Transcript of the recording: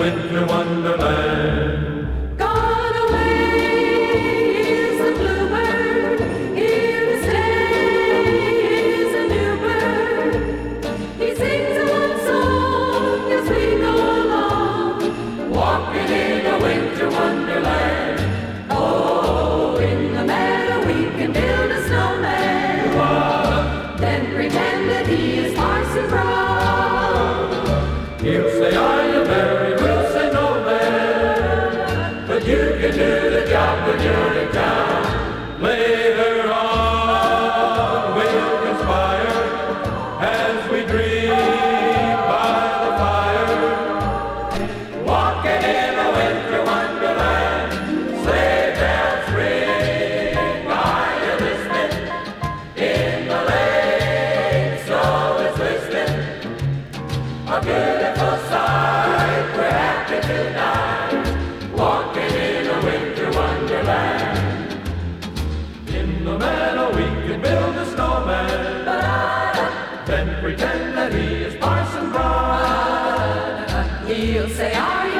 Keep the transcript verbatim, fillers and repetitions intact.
winter wonderland. Gone away is the bluebird, here to stay is a new bird. He sings a love song as we go along, walking in a winter wonderland. Oh, in the meadow we can build a snowman, then pretend that he is Parson Brown. He'll say, "Are you married?" We'll say, "No, man, but you can do the job when you're in town." Later on, we'll conspire as we dream by the fire, walking in a winter wonderland. Sleigh bells ring, are you listening? In the lane, snow is glistening. A beautiful sight, we're happy tonight, walking in a winter wonderland. In the meadow we can build a snowman, then pretend that he is Parson Brown. He'll say, "Are